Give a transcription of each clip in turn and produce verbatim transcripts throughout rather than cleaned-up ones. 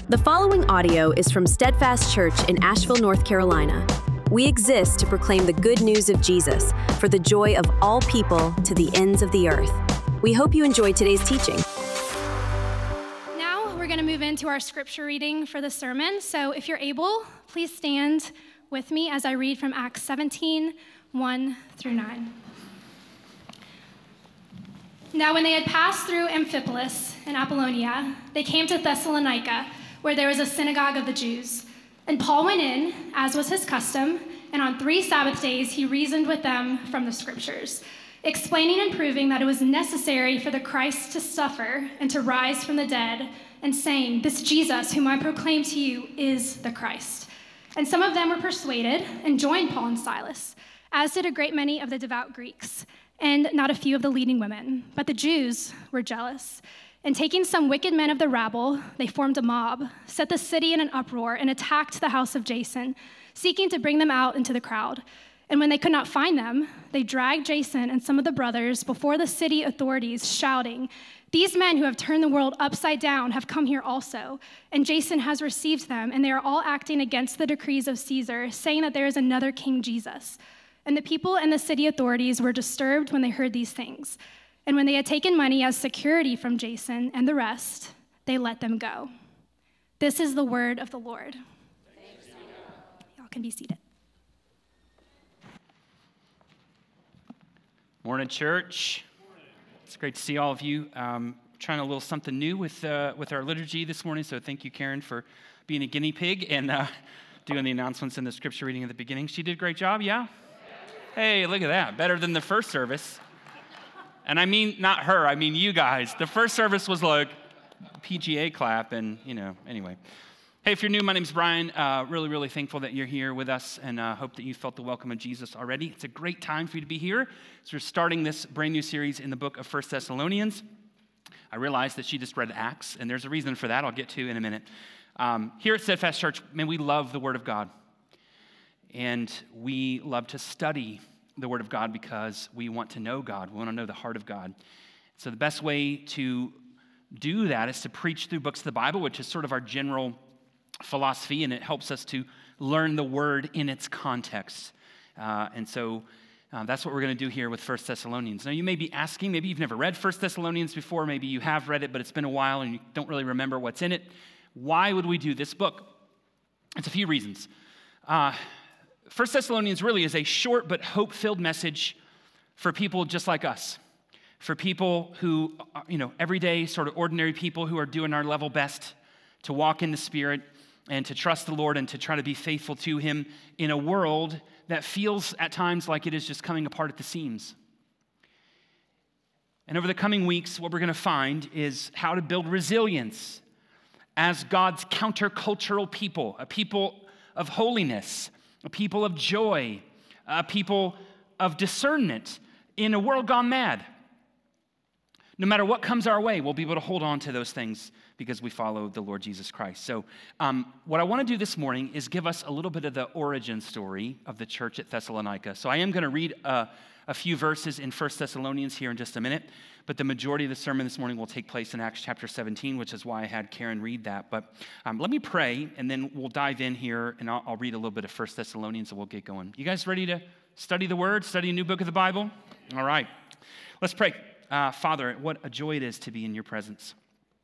The following audio is from Steadfast Church in Asheville, North Carolina. We exist to proclaim the good news of Jesus for the joy of all people to the ends of the earth. We hope you enjoyed today's teaching. Now we're going to move into our scripture reading for the sermon. So if you're able, please stand with me as I read from Acts seventeen, one through nine. Now when they had passed through Amphipolis and Apollonia, they came to Thessalonica, where there was a synagogue of the Jews. And Paul went in, as was his custom, and on three Sabbath days he reasoned with them from the scriptures, explaining and proving that it was necessary for the Christ to suffer and to rise from the dead, and saying, "This Jesus, whom I proclaim to you, is the Christ." And some of them were persuaded and joined Paul and Silas, as did a great many of the devout Greeks, and not a few of the leading women. But the Jews were jealous. And taking some wicked men of the rabble, they formed a mob, set the city in an uproar, and attacked the house of Jason, seeking to bring them out into the crowd. And when they could not find them, they dragged Jason and some of the brothers before the city authorities, shouting, "These men who have turned the world upside down have come here also, and Jason has received them, and they are all acting against the decrees of Caesar, saying that there is another King Jesus." And the people and the city authorities were disturbed when they heard these things. And when they had taken money as security from Jason and the rest, they let them go. This is the word of the Lord. Y'all can be seated. Morning, church. It's great to see all of you. Um, trying a little something new with uh, with our liturgy this morning, so thank you, Karen, for being a guinea pig and uh, doing the announcements and the scripture reading at the beginning. She did a great job, yeah? Hey, look at that. Better than the first service. And I mean, not her, I mean you guys. The first service was like P G A clap and, you know, anyway. Hey, if you're new, my name's Brian. Uh, really, really thankful that you're here with us and uh, hope that you felt the welcome of Jesus already. It's a great time for you to be here. So we're starting this brand new series in the book of First Thessalonians. I realized that she just read Acts, and there's a reason for that I'll get to in a minute. Um, here at Steadfast Church, man, we love the Word of God. And we love to study the Word of God because we want to know God. We want to know the heart of God. So the best way to do that is to preach through books of the Bible, which is sort of our general philosophy, and it helps us to learn the Word in its context. Uh, and so uh, that's what we're going to do here with First Thessalonians. Now you may be asking, maybe you've never read First Thessalonians before, maybe you have read it, but it's been a while and you don't really remember what's in it. Why would we do this book? It's a few reasons. Uh, First Thessalonians really is a short but hope-filled message for people just like us, for people who, you know, everyday sort of ordinary people who are doing our level best to walk in the Spirit and to trust the Lord and to try to be faithful to Him in a world that feels at times like it is just coming apart at the seams. And over the coming weeks, what we're going to find is how to build resilience as God's countercultural people, a people of holiness, a people of joy, a people of discernment in a world gone mad. No matter what comes our way, we'll be able to hold on to those things because we follow the Lord Jesus Christ. So um, what I want to do this morning is give us a little bit of the origin story of the church at Thessalonica. So I am going to read uh, a few verses in First Thessalonians here in just a minute, but the majority of the sermon this morning will take place in Acts chapter seventeen, which is why I had Karen read that. But um, let me pray, and then we'll dive in here, and I'll, I'll read a little bit of First Thessalonians, and we'll get going. You guys ready to study the Word, study a new book of the Bible? All right. Let's pray. Uh, Father, what a joy it is to be in your presence,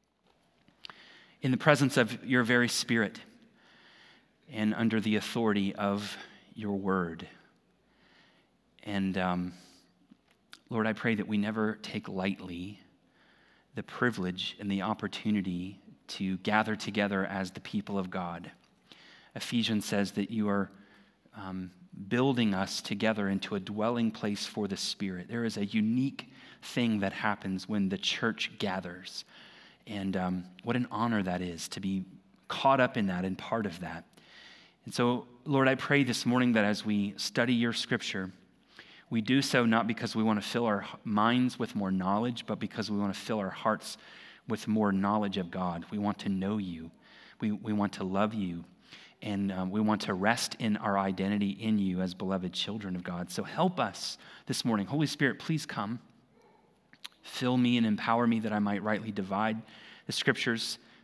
in the presence of your very Spirit, and under the authority of your Word. And um, Lord, I pray that we never take lightly the privilege and the opportunity to gather together as the people of God. Ephesians says that you are um, building us together into a dwelling place for the Spirit. There is a unique thing that happens when the church gathers. And um, what an honor that is to be caught up in that and part of that. And so, Lord, I pray this morning that as we study your scripture, we do so not because we want to fill our minds with more knowledge, but because we want to fill our hearts with more knowledge of God. We want to know you. We, we want to love you. And um, we want to rest in our identity in you as beloved children of God. So help us this morning. Holy Spirit, please come. Fill me and empower me that I might rightly divide the scriptures.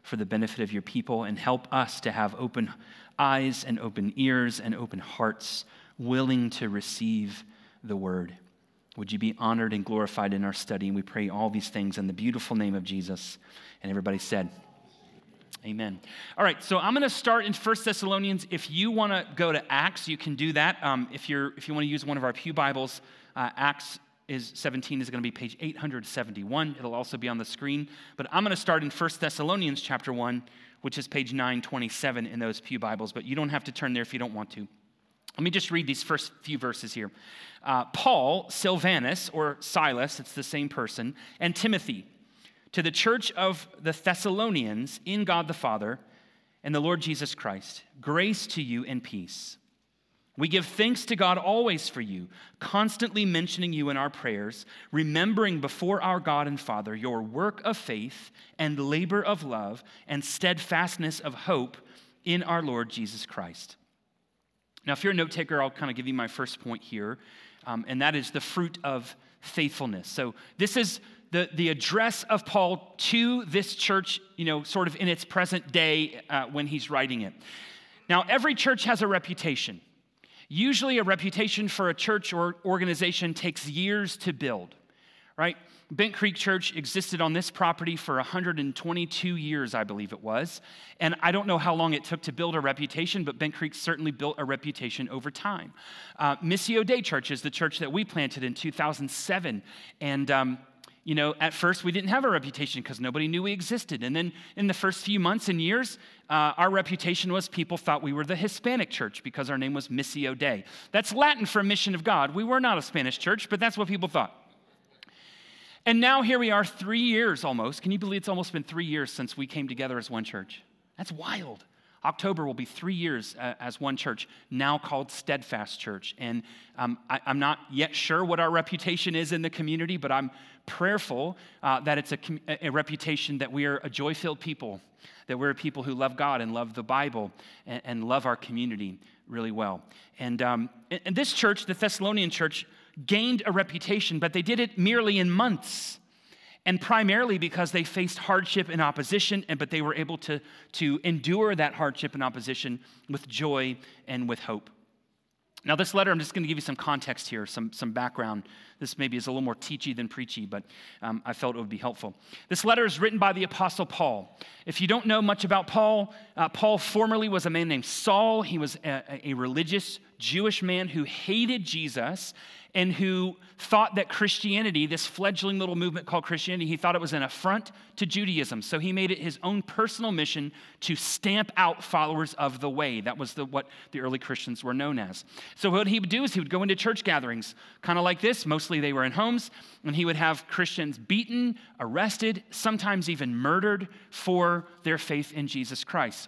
for the benefit of your people, and help us to have open eyes and open ears and open hearts, willing to receive the word. Would you be honored and glorified in our study? And we pray all these things in the beautiful name of Jesus. And everybody said, amen. All right, so I'm going to start in First Thessalonians. If you want to go to Acts, you can do that. Um, if you're if you want to use one of our pew Bibles, uh, Acts is seventeen is going to be page eight seventy-one. It'll also be on the screen. But I'm going to start in First Thessalonians chapter one, which is page nine twenty-seven in those pew Bibles. But you don't have to turn there if you don't want to. Let me just read these first few verses here. Uh, Paul, Silvanus, or Silas, it's the same person, and Timothy, to the church of the Thessalonians in God the Father and the Lord Jesus Christ, grace to you and peace. We give thanks to God always for you, constantly mentioning you in our prayers, remembering before our God and Father your work of faith and labor of love and steadfastness of hope in our Lord Jesus Christ. Now, if you're a note taker, I'll kind of give you my first point here, um, and that is the fruit of faithfulness. So this is the, the address of Paul to this church, you know, sort of in its present day uh, when he's writing it. Now, every church has a reputation. Usually a reputation for a church or organization takes years to build, right? Bent Creek Church existed on this property for one hundred twenty-two years, I believe it was. And I don't know how long it took to build a reputation, but Bent Creek certainly built a reputation over time. Uh, Missio Dei Church is the church that we planted in two thousand seven. And, um, you know, at first we didn't have a reputation because nobody knew we existed. And then in the first few months and years, uh, our reputation was people thought we were the Hispanic church because our name was Missio Dei. That's Latin for Mission of God. We were not a Spanish church, but that's what people thought. And now here we are three years almost. Can you believe it's almost been three years since we came together as one church? That's wild. October will be three years uh, as one church, now called Steadfast Church. And um, I, I'm not yet sure what our reputation is in the community, but I'm prayerful uh, that it's a, a reputation that we are a joy-filled people, that we're a people who love God and love the Bible and, and love our community really well. And, um, and this church, the Thessalonian church, gained a reputation, but they did it merely in months, and primarily because they faced hardship and opposition, and but they were able to, to endure that hardship and opposition with joy and with hope. Now, this letter, I'm just going to give you some context here, some, some background. This maybe is a little more teachy than preachy, but um, I felt it would be helpful. This letter is written by the Apostle Paul. If you don't know much about Paul, uh, Paul formerly was a man named Saul. He was a, a religious Jewish man who hated Jesus and who thought that Christianity, this fledgling little movement called Christianity, he thought it was an affront to Judaism. So he made it his own personal mission to stamp out followers of the way. That was the, what the early Christians were known as. So what he would do is he would go into church gatherings, kind of like this. Mostly they were in homes, and he would have Christians beaten, arrested, sometimes even murdered for their faith in Jesus Christ.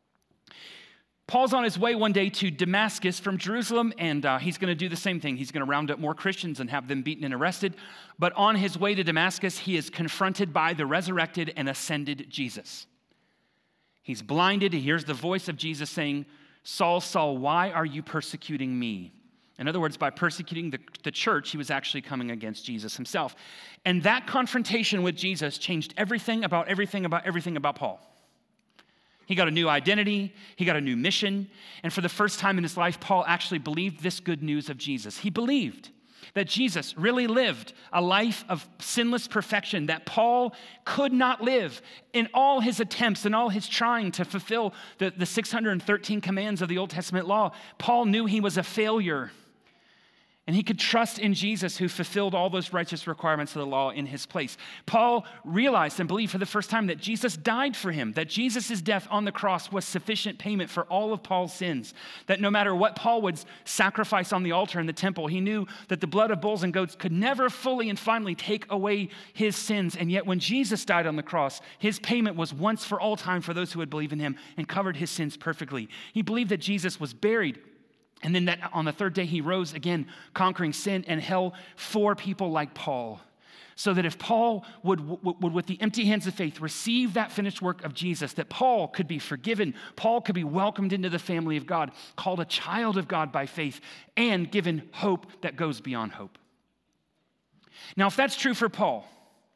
Paul's on his way one day to Damascus from Jerusalem, and uh, he's going to do the same thing. He's going to round up more Christians and have them beaten and arrested. But on his way to Damascus, he is confronted by the resurrected and ascended Jesus. He's blinded. He hears the voice of Jesus saying, "Saul, Saul, why are you persecuting me?" In other words, by persecuting the, the church, he was actually coming against Jesus himself. And that confrontation with Jesus changed everything about everything about everything about Paul. He got a new identity, he got a new mission, and for the first time in his life, Paul actually believed this good news of Jesus. He believed that Jesus really lived a life of sinless perfection that Paul could not live. In all his attempts and all his trying to fulfill the, the six hundred thirteen commands of the Old Testament law, Paul knew he was a failure. And he could trust in Jesus, who fulfilled all those righteous requirements of the law in his place. Paul realized and believed for the first time that Jesus died for him, that Jesus' death on the cross was sufficient payment for all of Paul's sins, that no matter what Paul would sacrifice on the altar in the temple, he knew that the blood of bulls and goats could never fully and finally take away his sins. And yet when Jesus died on the cross, his payment was once for all time for those who would believe in him and covered his sins perfectly. He believed that Jesus was buried, and then that on the third day, he rose again, conquering sin and hell for people like Paul. So that if Paul would, would, would, with the empty hands of faith, receive that finished work of Jesus, that Paul could be forgiven, Paul could be welcomed into the family of God, called a child of God by faith, and given hope that goes beyond hope. Now, if that's true for Paul,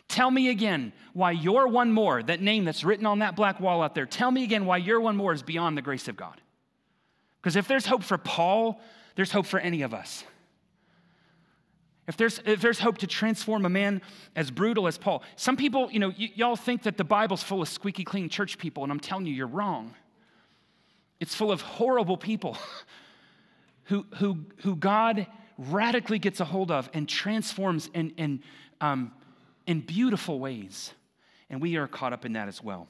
Tell me again why your one more, that name that's written on that black wall out there, tell me again why your one more is beyond the grace of God. Because if there's hope for Paul, there's hope for any of us. If there's, if there's hope to transform a man as brutal as Paul. Some people, you know, y- y'all think that the Bible's full of squeaky clean church people, and I'm telling you, you're wrong. It's full of horrible people who, who, who God radically gets a hold of and transforms in, in, um, in beautiful ways. And we are caught up in that as well.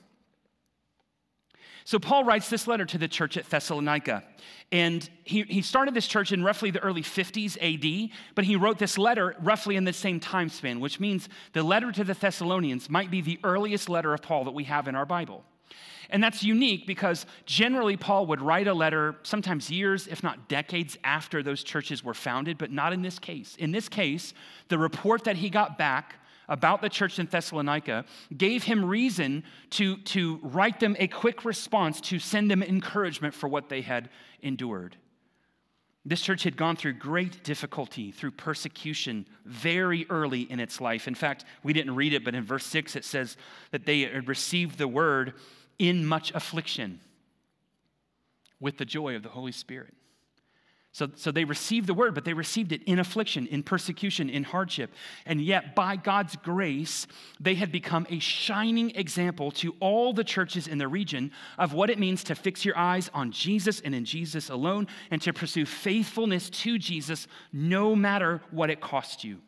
So Paul writes this letter to the church at Thessalonica. And he, he started this church in roughly the early fifties A D, but he wrote this letter roughly in the same time span, which means the letter to the Thessalonians might be the earliest letter of Paul that we have in our Bible. And that's unique because generally Paul would write a letter sometimes years, if not decades after those churches were founded, but not in this case. In this case, the report that he got back about the church in Thessalonica gave him reason to, to write them a quick response to send them encouragement for what they had endured. This church had gone through great difficulty, through persecution very early in its life. In fact, we didn't read it, but in verse six it says that they had received the word in much affliction with the joy of the Holy Spirit. So, so they received the word, but they received it in affliction, in persecution, in hardship. And yet, by God's grace, they had become a shining example to all the churches in the region of what it means to fix your eyes on Jesus and in Jesus alone, and to pursue faithfulness to Jesus no matter what it cost you.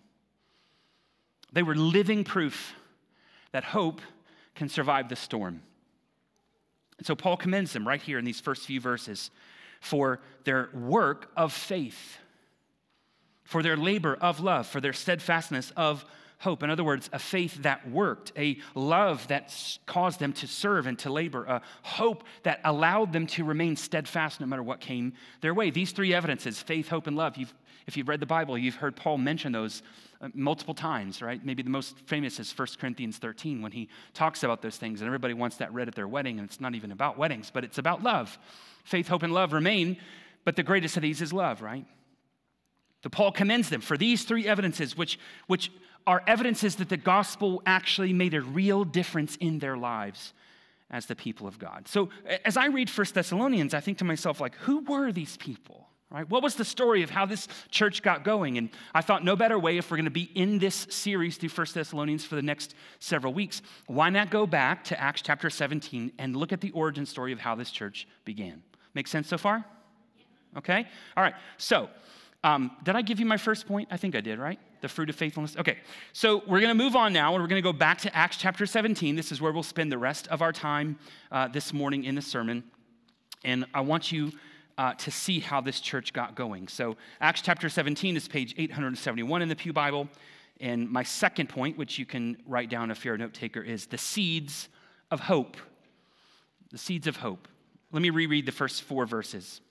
They were living proof that hope can survive the storm. And so Paul commends them right here in these first few verses for their work of faith, for their labor of love, for their steadfastness of hope. In other words, a faith that worked, a love that caused them to serve and to labor, a hope that allowed them to remain steadfast no matter what came their way. These three evidences, faith, hope, and love, you've, if you've read the Bible, you've heard Paul mention those multiple times, right? Maybe the most famous is First Corinthians thirteen when he talks about those things, and everybody wants that read at their wedding, and it's not even about weddings, but it's about love. Faith, hope, and love remain, but the greatest of these is love, right? So Paul commends them for these three evidences, which, which are evidences that the gospel actually made a real difference in their lives as the people of God. So as I read First Thessalonians, I think to myself, like, who were these people? Right? What was the story of how this church got going? And I thought no better way, if we're going to be in this series through First Thessalonians for the next several weeks, why not go back to Acts chapter seventeen and look at the origin story of how this church began? Make sense so far? Okay? All right. So, um, did I give you my first point? I think I did, right? The fruit of faithfulness. Okay. So we're going to move on now, and we're going to go back to Acts chapter seventeen. This is where we'll spend the rest of our time uh, this morning in the sermon. And I want you Uh, to see how this church got going. So Acts chapter seventeen is page eight hundred seventy-one in the Pew Bible. And my second point, which you can write down if you're a note taker, is the seeds of hope. The seeds of hope. Let me reread the first four verses.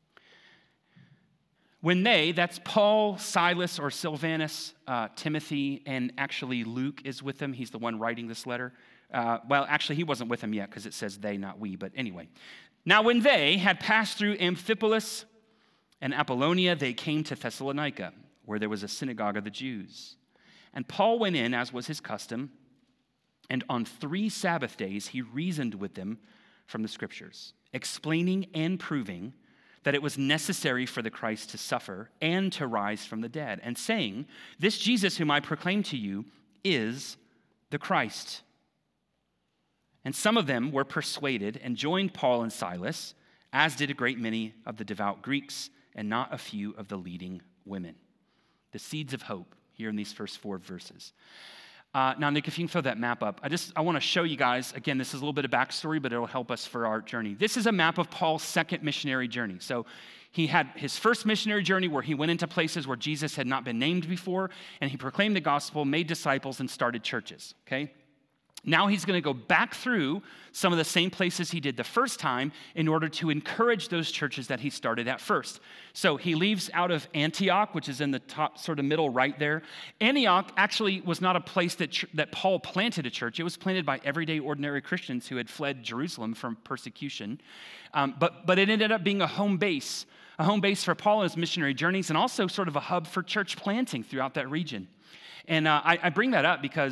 When they, that's Paul, Silas, or Silvanus, uh, Timothy, and actually Luke is with them. He's the one writing this letter. Uh, well, actually, he wasn't with them yet because it says they, not we. But anyway. Now, when they had passed through Amphipolis and Apollonia, they came to Thessalonica, where there was a synagogue of the Jews. And Paul went in, as was his custom, and on three Sabbath days he reasoned with them from the Scriptures, explaining and proving that it was necessary for the Christ to suffer and to rise from the dead, and saying, "This Jesus whom I proclaim to you is the Christ." And some of them were persuaded and joined Paul and Silas, as did a great many of the devout Greeks and not a few of the leading women. The seeds of hope here in these first four verses. Uh, now, Nick, if you can throw that map up, I just I want to show you guys, again, this is a little bit of backstory, but it'll help us for our journey. This is a map of Paul's second missionary journey. So he had his first missionary journey where he went into places where Jesus had not been named before, and he proclaimed the gospel, made disciples, and started churches, okay? Now he's going to go back through some of the same places he did the first time in order to encourage those churches that he started at first. So he leaves out of Antioch, which is in the top sort of middle right there. Antioch actually was not a place that, that Paul planted a church. It was planted by everyday ordinary Christians who had fled Jerusalem from persecution. Um, but, but it ended up being a home base, a home base for Paul and his missionary journeys, and also sort of a hub for church planting throughout that region. And uh, I, I bring that up because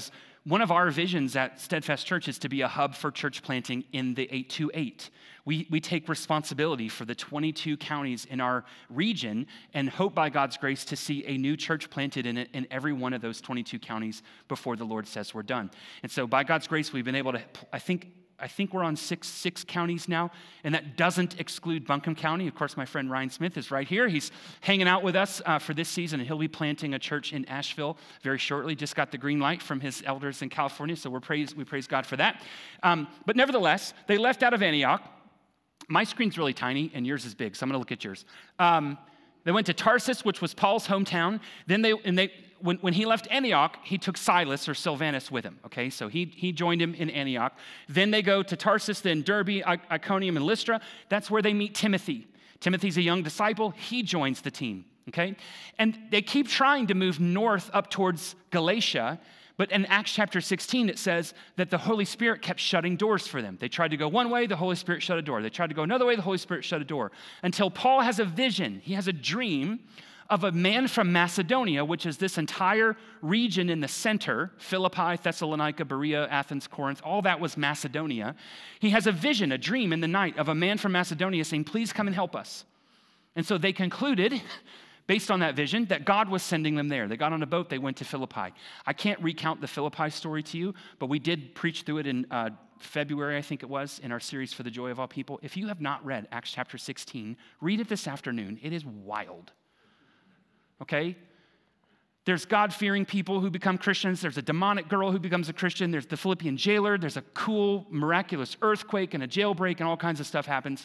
one of our visions at Steadfast Church is to be a hub for church planting in the eight two eight. We, we take responsibility for the twenty-two counties in our region and hope by God's grace to see a new church planted in, in every one of those twenty-two counties before the Lord says we're done. And so by God's grace, we've been able to, I think, I think we're on six, six counties now, and that doesn't exclude Buncombe County. Of course, my friend Ryan Smith is right here. He's hanging out with us uh, for this season, and he'll be planting a church in Asheville very shortly. Just got the green light from his elders in California, so we're praise, we praise God for that. Um, but nevertheless, they left out of Antioch. My screen's really tiny, and yours is big, so I'm going to look at yours. Um, they went to Tarsus, which was Paul's hometown. Then they, and they, when, when he left Antioch, he took Silas or Silvanus with him. Okay, so he he joined him in Antioch. Then they go to Tarsus, then Derbe, Iconium, and Lystra. That's where they meet Timothy. Timothy's a young disciple. He joins the team. Okay, and they keep trying to move north up towards Galatia. But in Acts chapter sixteen, it says that the Holy Spirit kept shutting doors for them. They tried to go one way, the Holy Spirit shut a door. They tried to go another way, the Holy Spirit shut a door. Until Paul has a vision. He has a dream of a man from Macedonia, which is this entire region in the center, Philippi, Thessalonica, Berea, Athens, Corinth, all that was Macedonia. He has a vision, a dream in the night of a man from Macedonia saying, please come and help us. And so they concluded, based on that vision, that God was sending them there. They got on a boat, they went to Philippi. I can't recount the Philippi story to you, but we did preach through it in uh, February, I think it was, in our series For the Joy of All People. If you have not read Acts chapter sixteen, read it this afternoon. It is wild. Okay? There's God-fearing people who become Christians. There's a demonic girl who becomes a Christian. There's the Philippian jailer. There's a cool, miraculous earthquake and a jailbreak, and all kinds of stuff happens.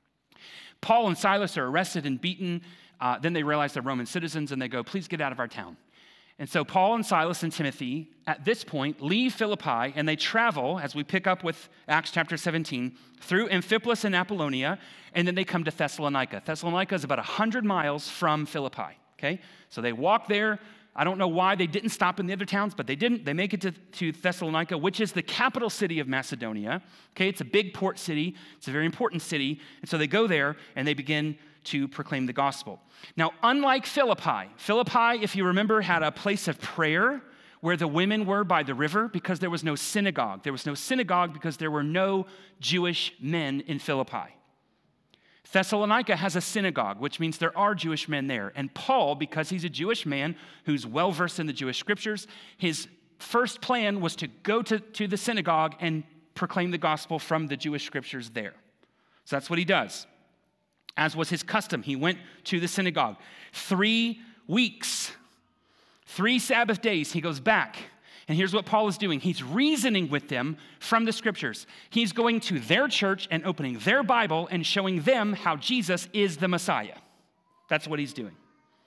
Paul and Silas are arrested and beaten. Uh, then they realize they're Roman citizens, and they go, please get out of our town. And so Paul and Silas and Timothy, at this point, leave Philippi, and they travel, as we pick up with Acts chapter seventeen, through Amphipolis and Apollonia, and then they come to Thessalonica. Thessalonica is about one hundred miles from Philippi, okay? So they walk there. I don't know why they didn't stop in the other towns, but they didn't. They make it to, to Thessalonica, which is the capital city of Macedonia, okay? It's a big port city. It's a very important city. And so they go there, and they begin to proclaim the gospel. Now, unlike Philippi, Philippi, if you remember, had a place of prayer where the women were by the river because there was no synagogue. There was no synagogue because there were no Jewish men in Philippi. Thessalonica has a synagogue, which means there are Jewish men there. And Paul, because he's a Jewish man who's well-versed in the Jewish scriptures, his first plan was to go to, to the synagogue and proclaim the gospel from the Jewish scriptures there. So that's what he does. As was his custom, he went to the synagogue. Three weeks, three Sabbath days, he goes back. And here's what Paul is doing. He's reasoning with them from the scriptures. He's going to their church and opening their Bible and showing them how Jesus is the Messiah. That's what he's doing.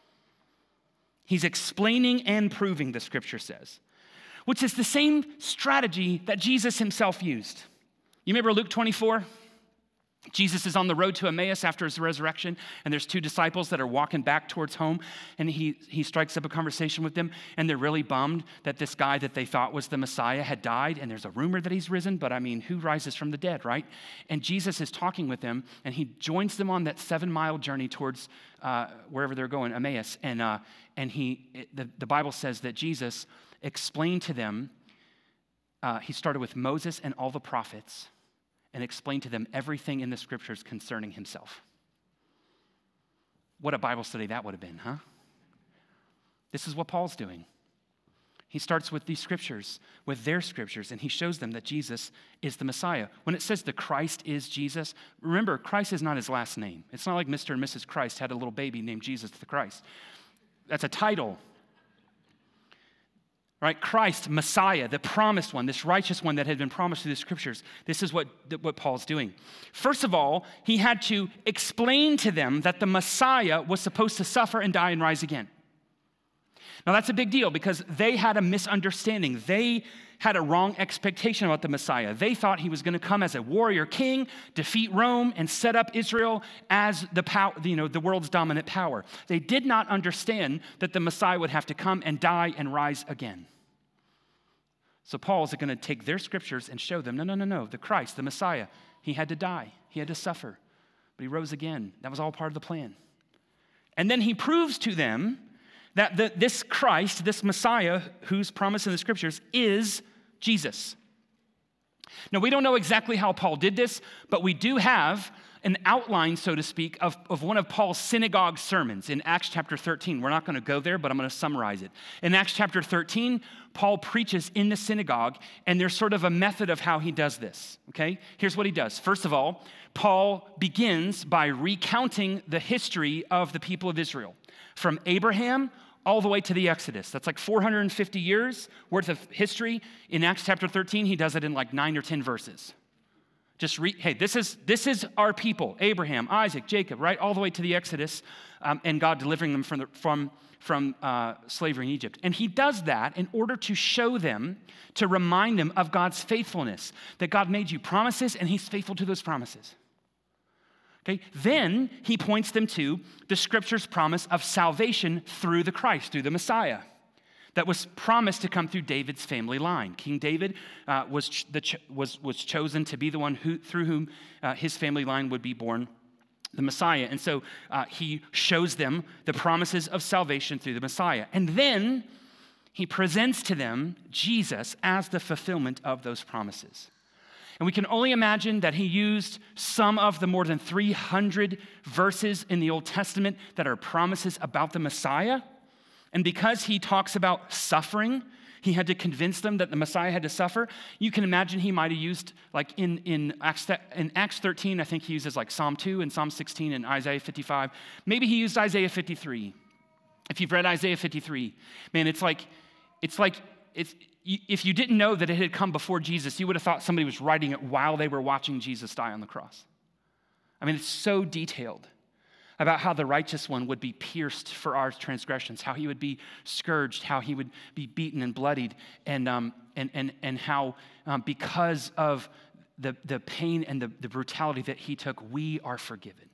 He's explaining and proving, the scripture says, which is the same strategy that Jesus himself used. You remember Luke twenty-four? Jesus is on the road to Emmaus after his resurrection, and there's two disciples that are walking back towards home, and he, he strikes up a conversation with them, and they're really bummed that this guy that they thought was the Messiah had died, and there's a rumor that he's risen, but I mean, who rises from the dead, right? And Jesus is talking with them, and he joins them on that seven-mile journey towards uh, wherever they're going, Emmaus, and uh, and he it, the, the Bible says that Jesus explained to them, uh, he started with Moses and all the prophets, and explain to them everything in the scriptures concerning himself. What a Bible study that would have been, huh? This is what Paul's doing. He starts with these scriptures, with their scriptures, and he shows them that Jesus is the Messiah. When it says the Christ is Jesus, remember, Christ is not his last name. It's not like Mister and Missus Christ had a little baby named Jesus the Christ. That's a title. Right, Christ, Messiah, the promised one, this righteous one that had been promised through the scriptures. This is what, what Paul's doing. First of all, he had to explain to them that the Messiah was supposed to suffer and die and rise again. Now that's a big deal because they had a misunderstanding. They had a wrong expectation about the Messiah. They thought he was going to come as a warrior king, defeat Rome, and set up Israel as the power, you know, the world's dominant power. They did not understand that the Messiah would have to come and die and rise again. So Paul's going to take their scriptures and show them, no, no, no, no, the Christ, the Messiah, he had to die. He had to suffer, but he rose again. That was all part of the plan. And then he proves to them that the, this Christ, this Messiah, who's promised in the scriptures, is Jesus. Now, we don't know exactly how Paul did this, but we do have an outline, so to speak, of, of one of Paul's synagogue sermons in Acts chapter thirteen. We're not going to go there, but I'm going to summarize it. In Acts chapter thirteen, Paul preaches in the synagogue, and there's sort of a method of how he does this, okay? Here's what he does. First of all, Paul begins by recounting the history of the people of Israel, from Abraham all the way to the Exodus. That's like four hundred fifty years worth of history. In Acts chapter thirteen, he does it in like nine or ten verses. Just read, hey, this is this is our people, Abraham, Isaac, Jacob, right? All the way to the Exodus, um, and God delivering them from, the, from, from uh, slavery in Egypt. And he does that in order to show them, to remind them of God's faithfulness, that God made you promises and he's faithful to those promises. Okay, then he points them to the scripture's promise of salvation through the Christ, through the Messiah, that was promised to come through David's family line. King David uh, was, ch- the ch- was, was chosen to be the one who, through whom uh, his family line would be born, the Messiah. And so uh, he shows them the promises of salvation through the Messiah. And then he presents to them Jesus as the fulfillment of those promises. And we can only imagine that he used some of the more than three hundred verses in the Old Testament that are promises about the Messiah. And because he talks about suffering, he had to convince them that the Messiah had to suffer. You can imagine he might have used, like in, in, Acts, in Acts thirteen, I think he uses like Psalm two and Psalm sixteen and Isaiah fifty-five. Maybe he used Isaiah fifty-three. If you've read Isaiah fifty-three, man, it's like, it's like, it's, if you didn't know that it had come before Jesus, you would have thought somebody was writing it while they were watching Jesus die on the cross. I mean, it's so detailed about how the righteous one would be pierced for our transgressions, how he would be scourged, how he would be beaten and bloodied, and um, and and and how um, because of the, the pain and the, the brutality that he took, we are forgiven.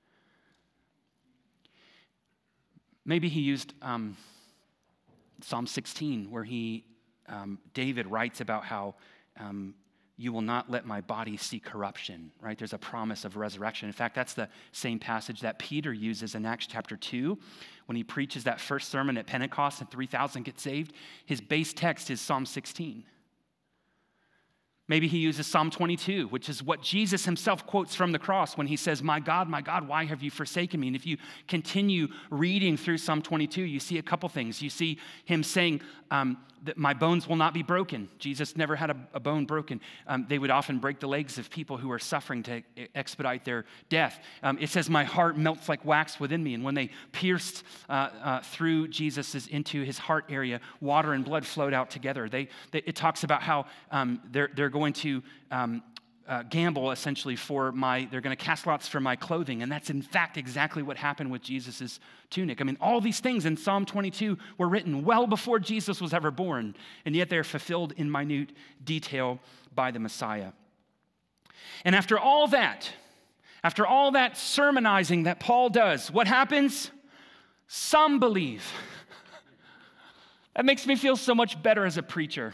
Maybe he used um, Psalm sixteen, where he um, David writes about how um, you will not let my body see corruption, right? There's a promise of resurrection. In fact, that's the same passage that Peter uses in Acts chapter two when he preaches that first sermon at Pentecost and three thousand get saved. His base text is Psalm sixteen. Maybe he uses Psalm twenty-two, which is what Jesus himself quotes from the cross when he says, my God, my God, why have you forsaken me? And if you continue reading through Psalm twenty-two, you see a couple things. You see him saying um, that my bones will not be broken. Jesus never had a, a bone broken. Um, they would often break the legs of people who are suffering to expedite their death. Um, it says, my heart melts like wax within me. And when they pierced uh, uh, through Jesus' into his heart area, water and blood flowed out together. They, they it talks about how um, they're, they're going to um, uh, gamble essentially for my, they're going to cast lots for my clothing. And that's in fact exactly what happened with Jesus' tunic. I mean, all these things in Psalm twenty-two were written well before Jesus was ever born, and yet they're fulfilled in minute detail by the Messiah. And after all that, after all that sermonizing that Paul does, what happens? Some believe. That makes me feel so much better as a preacher.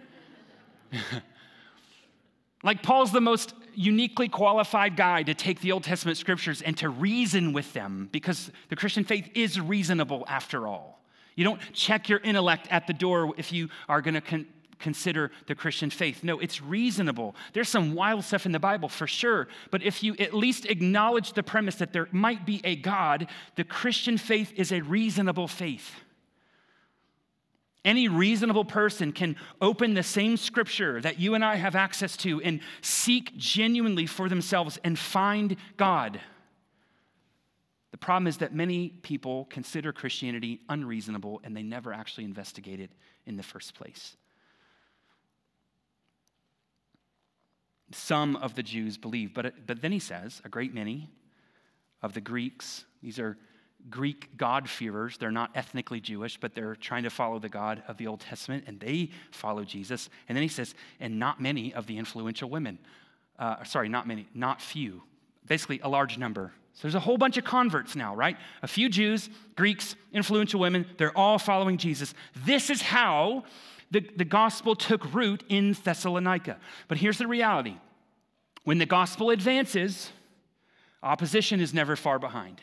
Like Paul's the most uniquely qualified guy to take the Old Testament scriptures and to reason with them, because the Christian faith is reasonable after all. You don't check your intellect at the door if you are going to con- consider the Christian faith. No, it's reasonable. There's some wild stuff in the Bible for sure, but if you at least acknowledge the premise that there might be a God, the Christian faith is a reasonable faith. Any reasonable person can open the same scripture that you and I have access to and seek genuinely for themselves and find God. The problem is that many people consider Christianity unreasonable and they never actually investigate it in the first place. Some of the Jews believe, but, but then he says, a great many of the Greeks, these are Greek God-fearers. They're not ethnically Jewish, but they're trying to follow the God of the Old Testament, and they follow Jesus. And then he says, and not many of the influential women. Uh, sorry, not many, not few. Basically, a large number. So there's a whole bunch of converts now, right? A few Jews, Greeks, influential women, they're all following Jesus. This is how the, the gospel took root in Thessalonica. But here's the reality. When the gospel advances, opposition is never far behind.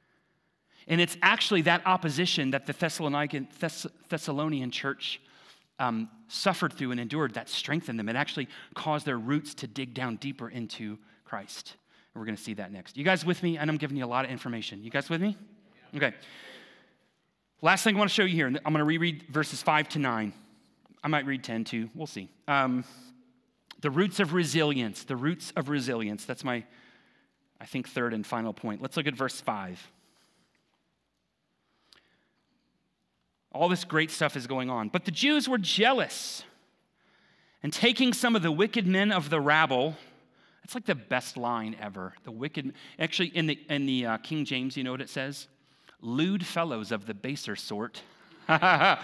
And it's actually that opposition that the Thessalonican, Thess- Thessalonian church um, suffered through and endured, that strengthened them. It actually caused their roots to dig down deeper into Christ. And we're going to see that next. You guys with me? And I'm giving you a lot of information. You guys with me? Okay. Last thing I want to show you here, I'm going to reread verses five to nine. I might read ten too. We'll see. Um, the roots of resilience. The roots of resilience. That's my, I think, third and final point. Let's look at verse five. All this great stuff is going on. But the Jews were jealous, and taking some of the wicked men of the rabble, it's like the best line ever. The wicked, actually in the in the uh, King James, you know what it says? Lewd fellows of the baser sort. I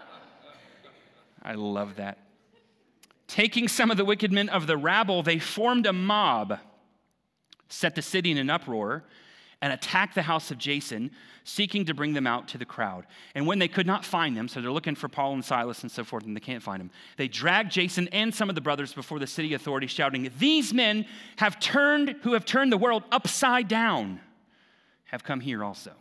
love that. Taking some of the wicked men of the rabble, they formed a mob, set the city in an uproar, and attacked the house of Jason, seeking to bring them out to the crowd. And when they could not find them, so they're looking for Paul and Silas and so forth, and they can't find them, they dragged Jason and some of the brothers before the city authorities, shouting, "These men have turned, who have turned the world upside down, have come here also.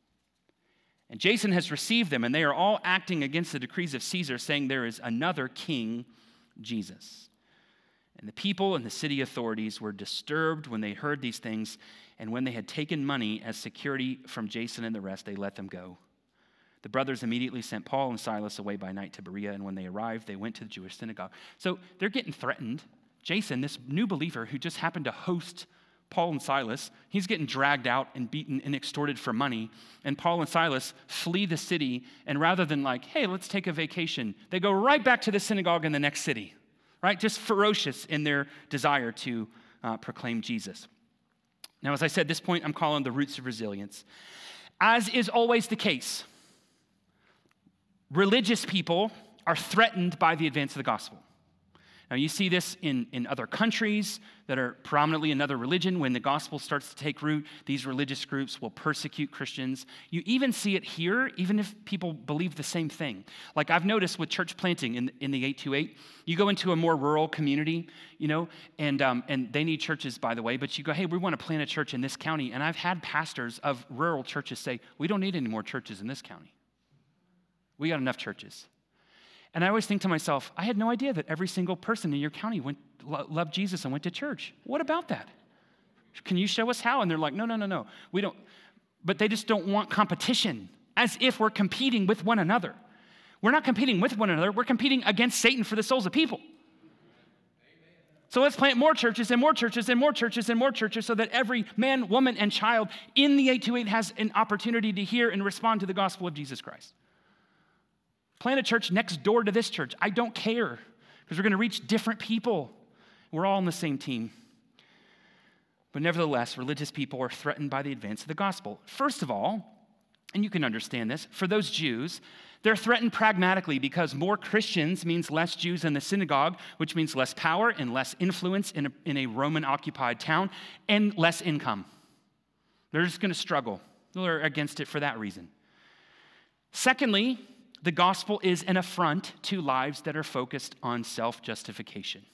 And Jason has received them, and they are all acting against the decrees of Caesar, saying there is another king, Jesus." And the people and the city authorities were disturbed when they heard these things, and when they had taken money as security from Jason and the rest, they let them go. The brothers immediately sent Paul and Silas away by night to Berea, and when they arrived, they went to the Jewish synagogue. So they're getting threatened. Jason, this new believer who just happened to host Paul and Silas, he's getting dragged out and beaten and extorted for money. And Paul and Silas flee the city, and rather than like, hey, let's take a vacation, they go right back to the synagogue in the next city, right? Just ferocious in their desire to uh, proclaim Jesus. Now, as I said, this point I'm calling the roots of resilience. As is always the case, religious people are threatened by the advance of the gospel. Now, you see this in, in other countries that are predominantly another religion. When the gospel starts to take root, these religious groups will persecute Christians. You even see it here, even if people believe the same thing. Like I've noticed with church planting in, in the eight two eight, you go into a more rural community, you know, and, um, and they need churches, by the way, but you go, hey, we want to plant a church in this county. And I've had pastors of rural churches say, we don't need any more churches in this county. We got enough churches. And I always think to myself, I had no idea that every single person in your county went, lo- loved Jesus and went to church. What about that? Can you show us how? And they're like, no, no, no, no. We don't. But they just don't want competition, as if we're competing with one another. We're not competing with one another. We're competing against Satan for the souls of people. So let's plant more churches and more churches and more churches and more churches so that every man, woman, and child in the eight two eight has an opportunity to hear and respond to the gospel of Jesus Christ. Plant a church next door to this church. I don't care, because we're going to reach different people. We're all on the same team. But nevertheless, religious people are threatened by the advance of the gospel. First of all, and you can understand this, for those Jews, they're threatened pragmatically because more Christians means less Jews in the synagogue, which means less power and less influence in a, in a Roman-occupied town, and less income. They're just going to struggle. They're against it for that reason. Secondly, the gospel is an affront to lives that are focused on self-justification.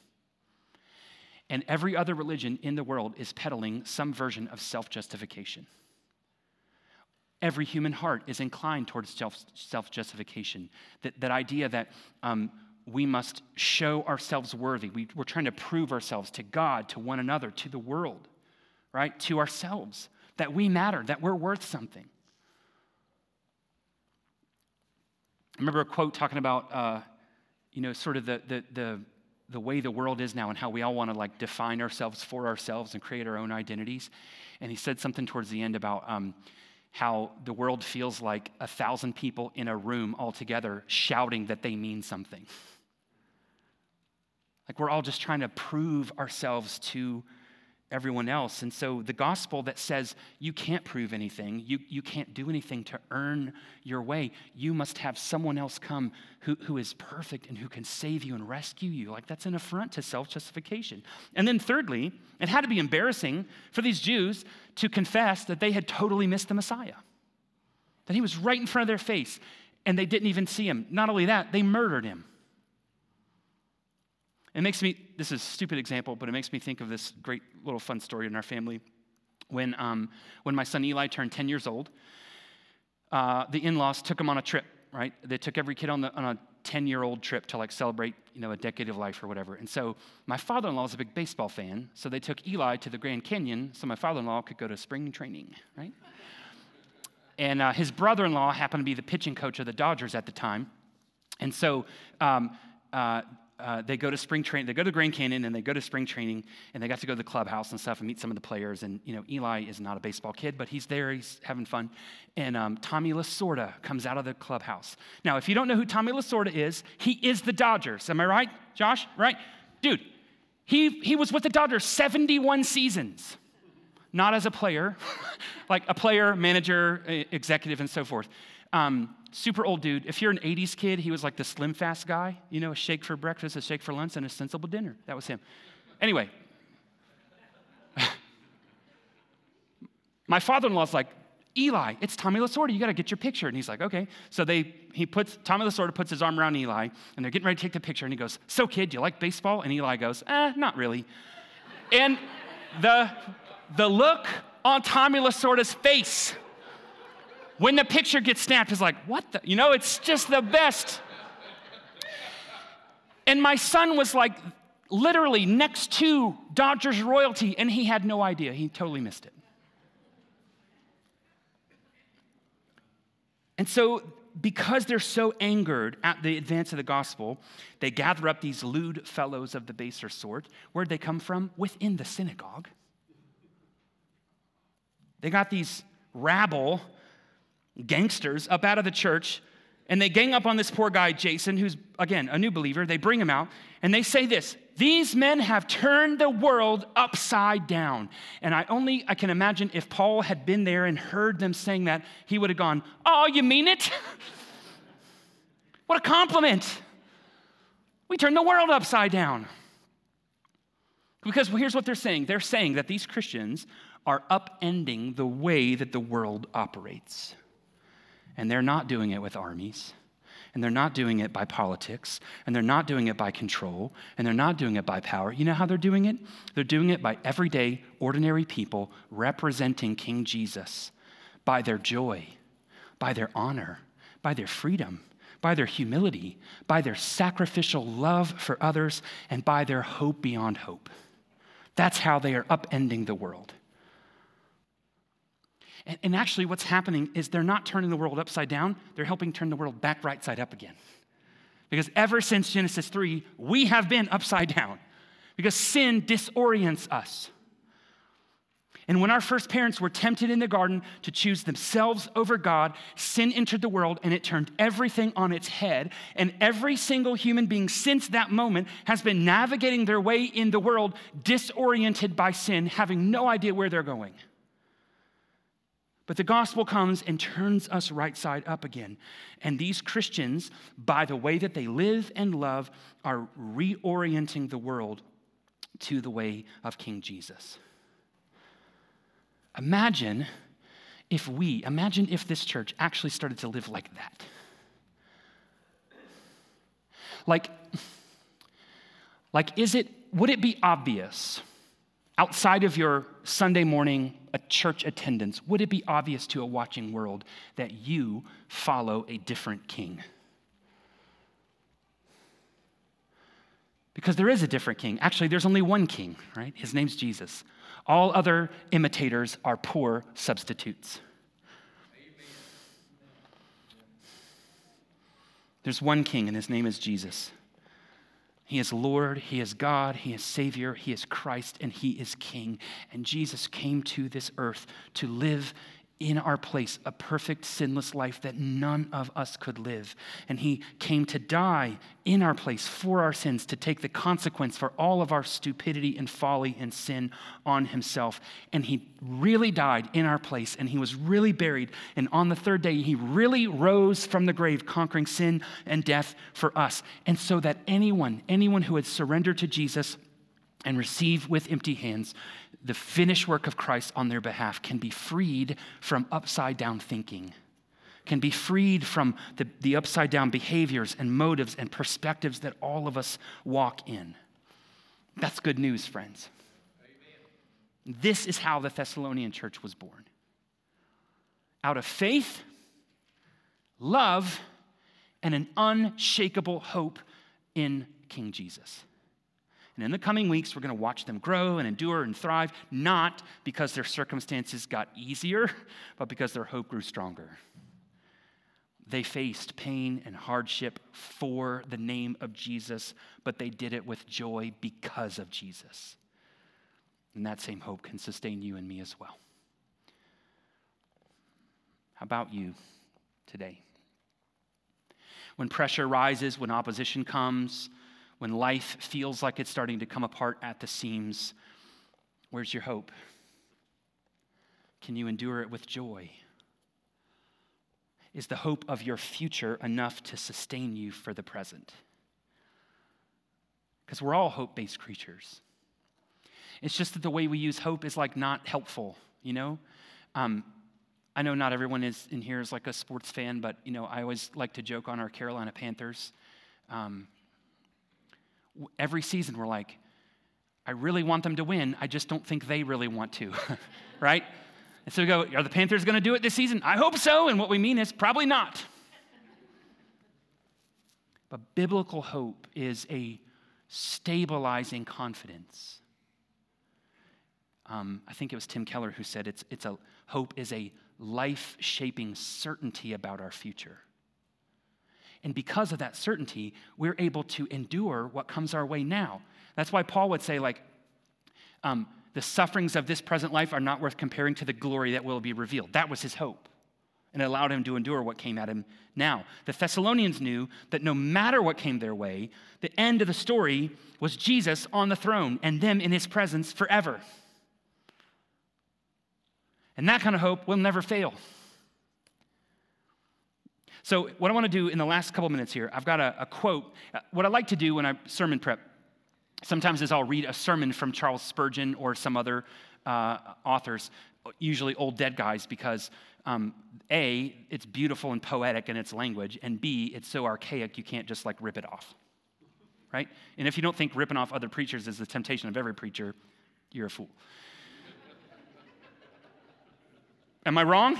And every other religion in the world is peddling some version of self-justification. Every human heart is inclined towards self, self-justification. That, that idea that um, we must show ourselves worthy. We, we're trying to prove ourselves to God, to one another, to the world, right? To ourselves, that we matter, that we're worth something. I remember a quote talking about, uh, you know, sort of the, the the the way the world is now and how we all want to like define ourselves for ourselves and create our own identities. And he said something towards the end about um, how the world feels like a thousand people in a room all together shouting that they mean something. Like we're all just trying to prove ourselves to everyone else. And so the gospel that says you can't prove anything, you, you can't do anything to earn your way, you must have someone else come who, who is perfect and who can save you and rescue you. Like that's an affront to self-justification. And then thirdly, it had to be embarrassing for these Jews to confess that they had totally missed the Messiah, that he was right in front of their face and they didn't even see him. Not only that, they murdered him. It makes me, this is a stupid example, but it makes me think of this great little fun story in our family. When um, when my son Eli turned ten years old, uh, the in-laws took him on a trip, right? They took every kid on, the, on a ten-year-old trip to like celebrate, you know, a decade of life or whatever. And so my father-in-law is a big baseball fan, so they took Eli to the Grand Canyon so my father-in-law could go to spring training, right? And uh, his brother-in-law happened to be the pitching coach of the Dodgers at the time. And so um, uh, uh, they go to spring training, they go to Grand Canyon and they go to spring training and they got to go to the clubhouse and stuff and meet some of the players. And, you know, Eli is not a baseball kid, but he's there, he's having fun. And um, Tommy Lasorda comes out of the clubhouse. Now, if you don't know who Tommy Lasorda is, he is the Dodgers. Am I right, Josh? Right? Dude, he, he was with the Dodgers seventy-one seasons. Not as a player, like a player, manager, executive, and so forth. Um, super old dude. If you're an eighties kid, he was like the slim fast guy. You know, a shake for breakfast, a shake for lunch, and a sensible dinner. That was him. Anyway, my father-in-law's like, Eli, it's Tommy Lasorda. You got to get your picture. And he's like, okay. So they, he puts, Tommy Lasorda puts his arm around Eli, and they're getting ready to take the picture. And he goes, so kid, do you like baseball? And Eli goes, eh, not really. And the, the look on Tommy Lasorda's face when the picture gets snapped is like, what the, you know, it's just the best. And my son was like literally next to Dodgers royalty, and he had no idea. He totally missed it. And so because they're so angered at the advance of the gospel, they gather up these lewd fellows of the baser sort. Where'd they come from? Within the synagogue. They got these rabble gangsters up out of the church, and they gang up on this poor guy, Jason, who's, again, a new believer. They bring him out, and they say this: these men have turned the world upside down. And I only, I can imagine if Paul had been there and heard them saying that, he would have gone, oh, you mean it? What a compliment. We turned the world upside down. Because here's what they're saying. They're saying that these Christians are upending the way that the world operates. And they're not doing it with armies. And they're not doing it by politics, and they're not doing it by control, and they're not doing it by power. You know how they're doing it? They're doing it by everyday, ordinary people representing King Jesus, by their joy, by their honor, by their freedom, by their humility, by their sacrificial love for others, and by their hope beyond hope. That's how they are upending the world. And actually what's happening is they're not turning the world upside down, they're helping turn the world back right side up again. Because ever since Genesis three, we have been upside down. Because sin disorients us. And when our first parents were tempted in the garden to choose themselves over God, sin entered the world and it turned everything on its head. And every single human being since that moment has been navigating their way in the world disoriented by sin, having no idea where they're going. But the gospel comes and turns us right side up again. And these Christians, by the way that they live and love, are reorienting the world to the way of King Jesus. Imagine if we, imagine if this church actually started to live like that. Like, like is it, would it be obvious outside of your Sunday morning a church attendance, would it be obvious to a watching world that you follow a different king? Because there is a different king. Actually, there's only one king, right? His name's Jesus. All other imitators are poor substitutes. Amen. There's one king, and his name is Jesus. He is Lord, he is God, he is Savior, he is Christ, and he is King. And Jesus came to this earth to live in our place a perfect, sinless life that none of us could live. And he came to die in our place for our sins, to take the consequence for all of our stupidity and folly and sin on himself. And he really died in our place, and he was really buried. And on the third day, he really rose from the grave, conquering sin and death for us. And so that anyone, anyone who had surrendered to Jesus and received with empty hands the finished work of Christ on their behalf can be freed from upside down thinking, can be freed from the, the upside down behaviors and motives and perspectives that all of us walk in. That's good news, friends. Amen. This is how the Thessalonian church was born. Out of faith, love, and an unshakable hope in King Jesus. And in the coming weeks, we're going to watch them grow and endure and thrive, not because their circumstances got easier, but because their hope grew stronger. They faced pain and hardship for the name of Jesus, but they did it with joy because of Jesus. And that same hope can sustain you and me as well. How about you today? When pressure rises, when opposition comes, when life feels like it's starting to come apart at the seams, where's your hope? Can you endure it with joy? Is the hope of your future enough to sustain you for the present? Because we're all hope-based creatures. It's just that the way we use hope is like not helpful, you know? Um, I know not everyone is in here is like a sports fan, but you know, I always like to joke on our Carolina Panthers. Um, every season we're like, I really want them to win, I just don't think they really want to, right? And so we go, are the Panthers going to do it this season? I hope so, and what we mean is probably not. But biblical hope is a stabilizing confidence. Um, I think it was Tim Keller who said it's, it's a hope is a life-shaping certainty about our future. And because of that certainty, we're able to endure what comes our way now. That's why Paul would say, like, um, the sufferings of this present life are not worth comparing to the glory that will be revealed. That was his hope. And it allowed him to endure what came at him now. The Thessalonians knew that no matter what came their way, the end of the story was Jesus on the throne and them in his presence forever. And that kind of hope will never fail. So what I want to do in the last couple minutes here, I've got a, a quote. What I like to do when I sermon prep sometimes is I'll read a sermon from Charles Spurgeon or some other uh, authors, usually old dead guys, because um, A, it's beautiful and poetic in its language, and B, it's so archaic you can't just like rip it off, right? And if you don't think ripping off other preachers is the temptation of every preacher, you're a fool. Am I wrong?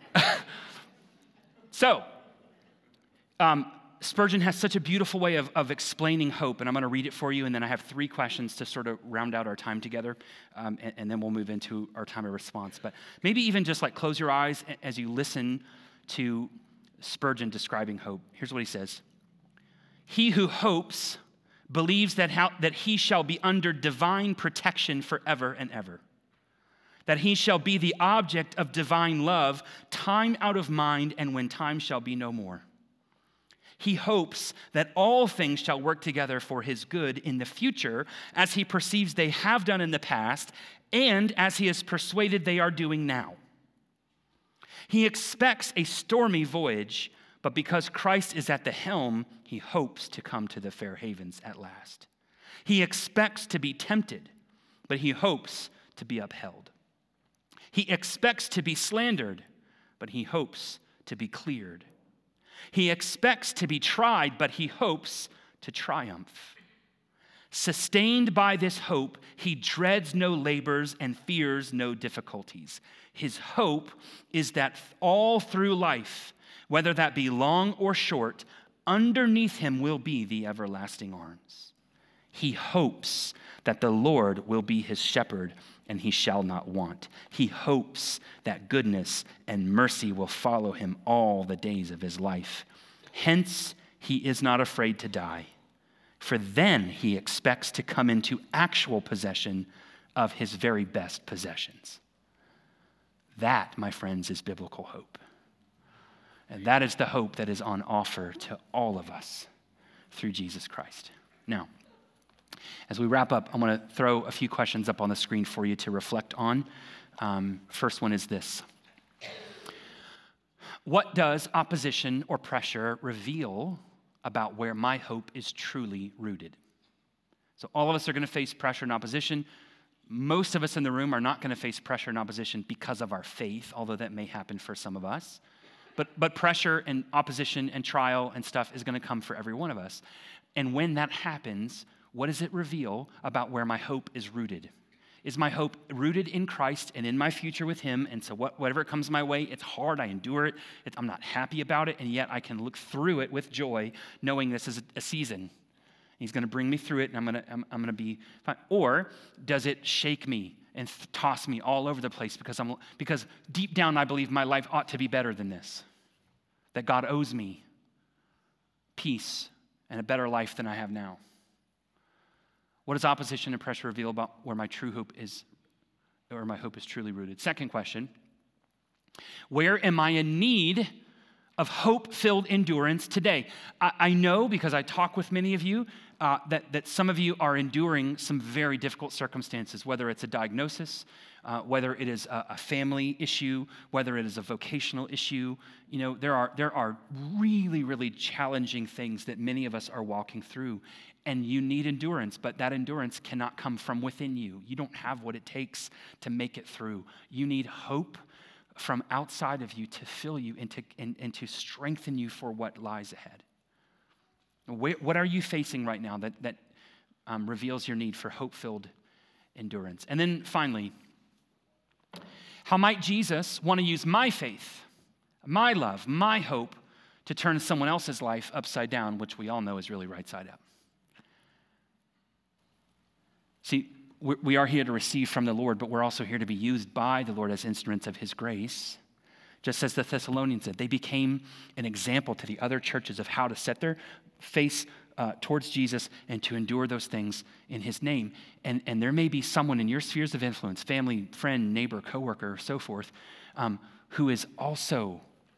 so, um, Spurgeon has such a beautiful way of, of explaining hope, and I'm going to read it for you, and then I have three questions to sort of round out our time together, um, and, and then we'll move into our time of response. But maybe even just like close your eyes as you listen to Spurgeon describing hope. Here's what he says. He who hopes believes that, how, that he shall be under divine protection forever and ever, that he shall be the object of divine love, time out of mind, and when time shall be no more. He hopes that all things shall work together for his good in the future, as he perceives they have done in the past, and as he is persuaded they are doing now. He expects a stormy voyage, but because Christ is at the helm, he hopes to come to the fair havens at last. He expects to be tempted, but he hopes to be upheld. He expects to be slandered, but he hopes to be cleared. He expects to be tried, but he hopes to triumph. Sustained by this hope, he dreads no labors and fears no difficulties. His hope is that all through life, whether that be long or short, underneath him will be the everlasting arms. He hopes that the Lord will be his shepherd and he shall not want. He hopes that goodness and mercy will follow him all the days of his life. Hence, he is not afraid to die, for then he expects to come into actual possession of his very best possessions. That, my friends, is biblical hope. And that is the hope that is on offer to all of us through Jesus Christ. Now, as we wrap up, I'm going to throw a few questions up on the screen for you to reflect on. Um, first one is this. What does opposition or pressure reveal about where my hope is truly rooted? So all of us are going to face pressure and opposition. Most of us in the room are not going to face pressure and opposition because of our faith, although that may happen for some of us. But, but pressure and opposition and trial and stuff is going to come for every one of us. And when that happens, what does it reveal about where my hope is rooted? is my hope rooted in Christ and in my future with him. And so what, whatever comes my way, it's hard, I endure it, it, I'm not happy about it, and yet I can look through it with joy, knowing this is a, a season. He's gonna bring me through it, and I'm gonna, I'm, I'm gonna be fine. Or does it shake me and th- toss me all over the place because I'm because deep down I believe my life ought to be better than this, that God owes me peace and a better life than I have now? What does opposition and pressure reveal about where my true hope is, or my hope is truly rooted? Second question, where am I in need of hope-filled endurance today? I, I know, because I talk with many of you, uh, that, that some of you are enduring some very difficult circumstances, whether it's a diagnosis, uh, whether it is a, a family issue, whether it is a vocational issue. You know, there are, there are really, really challenging things that many of us are walking through. And you need endurance, but that endurance cannot come from within you. You don't have what it takes to make it through. You need hope from outside of you to fill you and to, and, and to strengthen you for what lies ahead. Where, what are you facing right now that, that um, reveals your need for hope-filled endurance? And then finally, how might Jesus want to use my faith, my love, my hope to turn someone else's life upside down, which we all know is really right side up? See, we are here to receive from the Lord, but we're also here to be used by the Lord as instruments of his grace. Just as the Thessalonians did, they became an example to the other churches of how to set their face uh, towards Jesus and to endure those things in his name. And, and there may be someone in your spheres of influence, family, friend, neighbor, coworker, so forth, um, who is also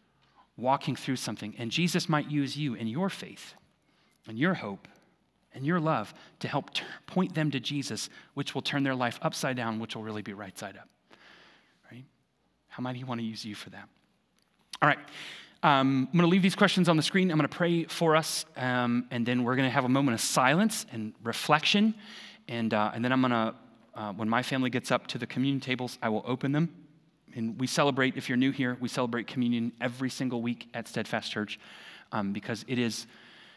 walking through something. And Jesus might use you in your faith and your hope and your love to help t- point them to Jesus, which will turn their life upside down, which will really be right side up, right? How might he want to use you for that? All right, um, I'm going to leave these questions on the screen. I'm going to pray for us, um, and then we're going to have a moment of silence and reflection, and uh, and then I'm going to, uh, when my family gets up to the communion tables, I will open them, and we celebrate, if you're new here, we celebrate communion every single week at Steadfast Church, um, because it is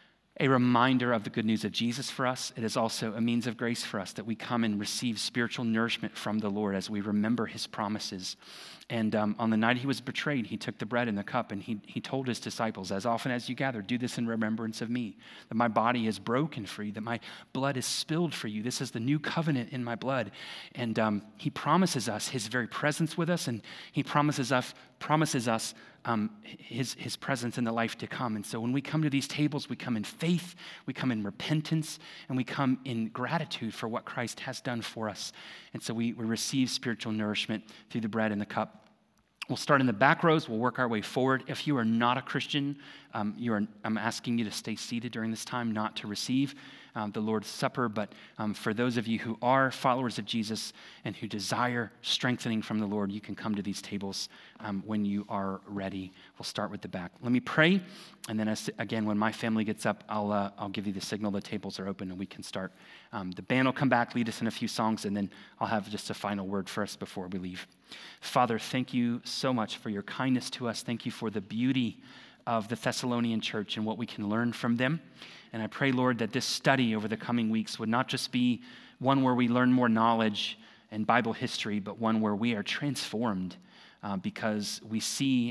a reminder of the good news of Jesus for us. It is also a means of grace for us that we come and receive spiritual nourishment from the Lord as we remember his promises. And um, on the night he was betrayed, he took the bread and the cup, and he, he told his disciples, as often as you gather, do this in remembrance of me, that my body is broken for you, that my blood is spilled for you. This is the new covenant in my blood. And um, he promises us his very presence with us, and he promises us, promises us um, his, his presence in the life to come. And so when we come to these tables, we come in faith, we come in repentance, and we come in gratitude for what Christ has done for us. And so we, we receive spiritual nourishment through the bread and the cup. We'll start in the back rows. We'll work our way forward. If you are not a Christian, um, you are, I'm asking you to stay seated during this time, not to receive um, the Lord's Supper. But um, for those of you who are followers of Jesus and who desire strengthening from the Lord, you can come to these tables um, when you are ready. We'll start with the back. Let me pray, and then as, again, when my family gets up, I'll uh, I'll give you the signal the tables are open and we can start. Um, the band will come back, lead us in a few songs, and then I'll have just a final word for us before we leave. Father, thank you so much for your kindness to us. Thank you for the beauty of the Thessalonian church and what we can learn from them. And I pray, Lord, that this study over the coming weeks would not just be one where we learn more knowledge and Bible history, but one where we are transformed uh, because we see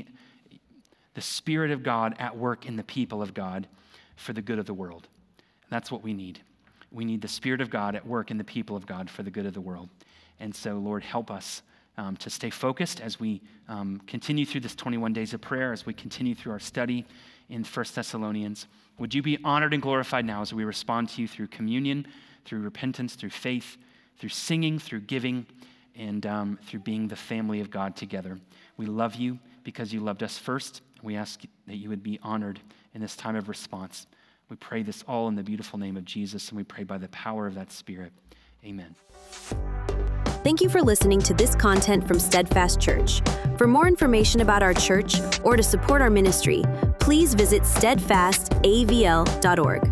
the Spirit of God at work in the people of God for the good of the world. And that's what we need. We need the Spirit of God at work in the people of God for the good of the world. And so, Lord, help us Um, to stay focused as we um, continue through this twenty-one days of prayer, as we continue through our study in First Thessalonians. Would you be honored and glorified now as we respond to you through communion, through repentance, through faith, through singing, through giving, and um, through being the family of God together. We love you because you loved us first. We ask that you would be honored in this time of response. We pray this all in the beautiful name of Jesus, and we pray by the power of that Spirit. Amen. Thank you for listening to this content from Steadfast Church. For more information about our church or to support our ministry, please visit steadfast a v l dot org.